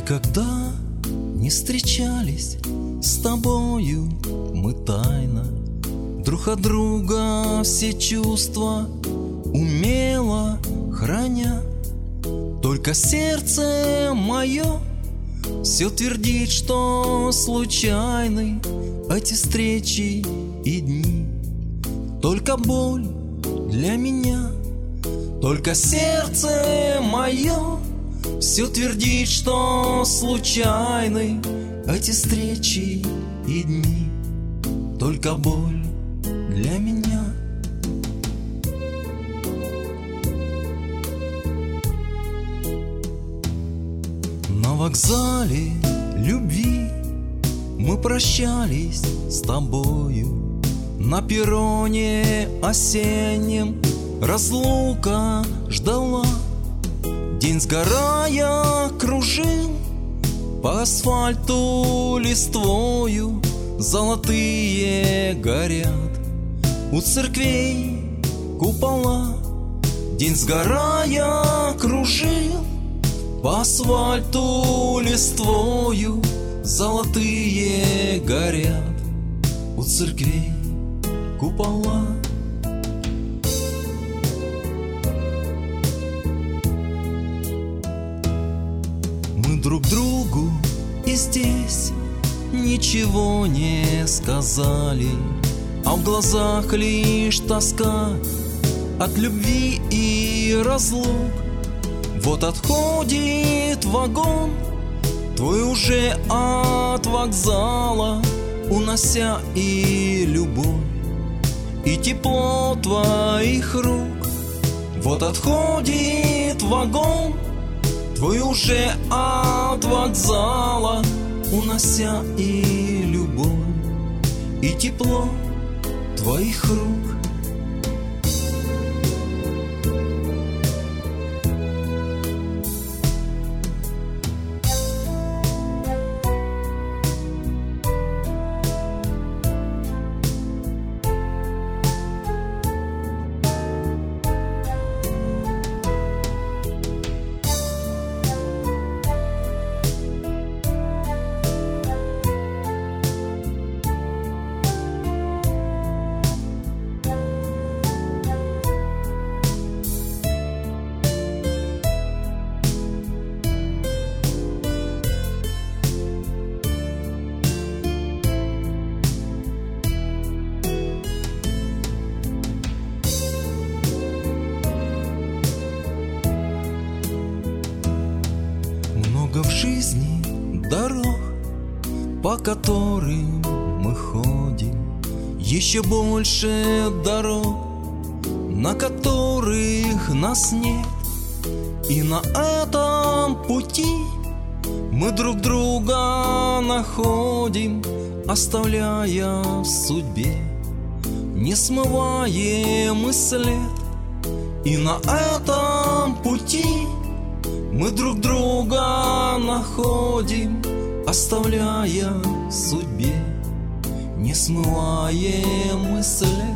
Никогда не встречались с тобою мы тайно, друг от друга все чувства умело храня. Только сердце мое все твердит, что случайны эти встречи и дни. Только боль для меня, только сердце мое все твердит, что случайны эти встречи и дни. Только боль для меня. На вокзале любви мы прощались с тобою. На перроне осеннем разлука ждала. День сгорая кружил по асфальту листвою. Золотые горят у церквей купола. День сгорая кружил по асфальту листвою. Золотые горят у церквей купола. Мы друг другу и здесь ничего не сказали, а в глазах лишь тоска от любви и разлук. Вот отходит вагон твой уже от вокзала, унося и любовь, и тепло твоих рук. Вот отходит вагон твой уже от вокзала, унося и любовь, и тепло твоих рук. Много в жизни дорог, по которым мы ходим, еще больше дорог, на которых нас нет. И на этом пути мы друг друга находим, оставляя в судьбе несмываемый след. И на этом пути мы друг друга находим, оставляя в судьбе несмываемый след.